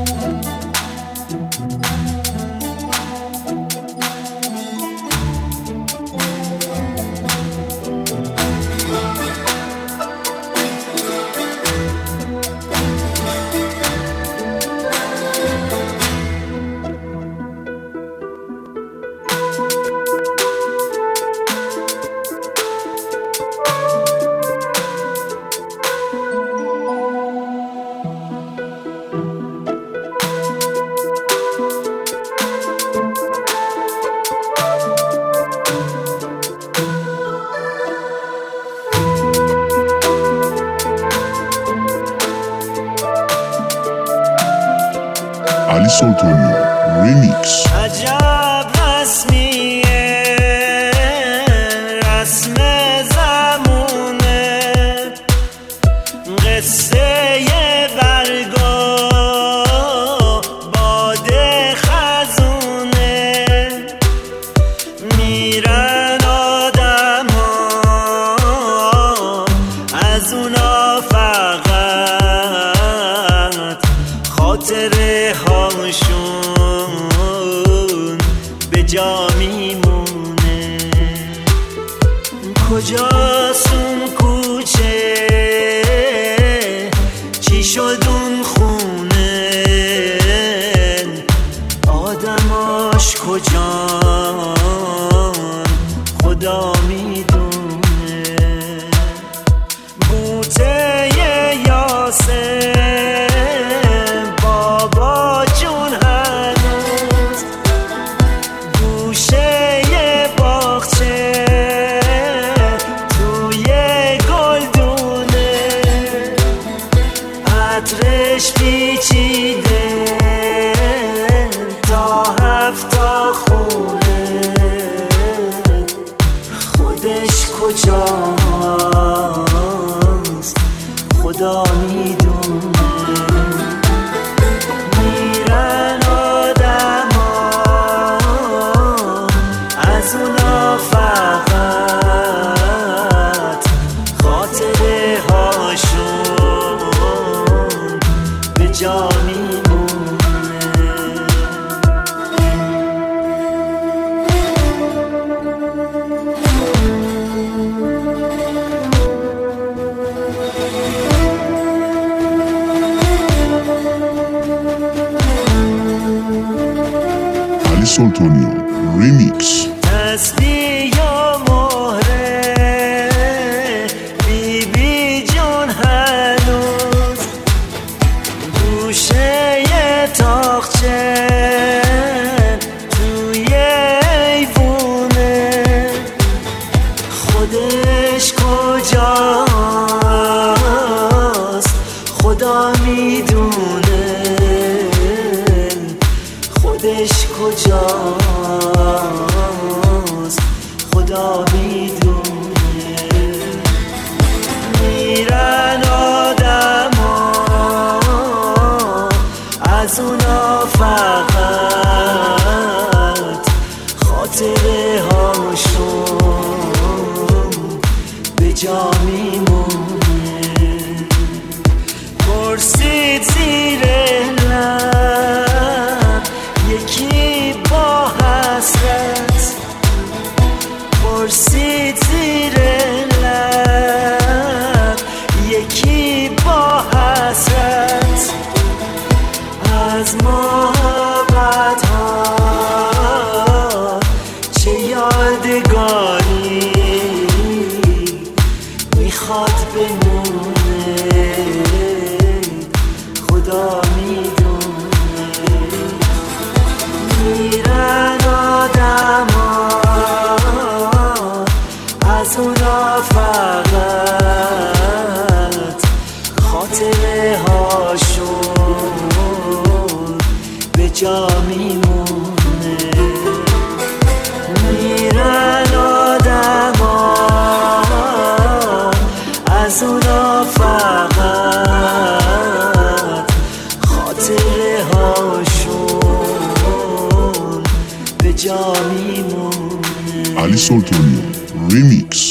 علی سلطانی ریمیکس. عجب رسمیه رسم زمونه، قصه برگا باد خزونه، میرن آدم ها از اونا فقط خاطره هاشون به جا میمونه. کجاست اون کوچه، چی شد اون خونه، آدماش کجان خدا میدونه. بوته یاسه بابا جون هنوز گوشه باغچه توی گلدونه، عطرش پیچیده تا 7 خونه، خودش کجاست خدا میدونه. میرن آدم ها از اونا فقط خاطره هاشون به جا میمونه. علی سلطانی ریمیکس. تسبیح و مهره بی بی جون هنوز گوشه تاقچه توی ایوونه، خودش کجاست خدا میدونه، خودش کجاست خدا میدونه. میرن آدم ها از اونا فقط خاطره هاشون به جا میمونه. پرسید زیر لب یکی با حسرت، پرسید زیر لب یکی با حسرت، از محبت ها چه یادگاری میخواد بمونه، خدا میدونه. میرن آدم ها از اونا فقط خاطره هاشون به جا میمونه. میرن آدم ها از اونا فقط خاطره هاشون به جا میمونه. علی سلطانی ریمیکس.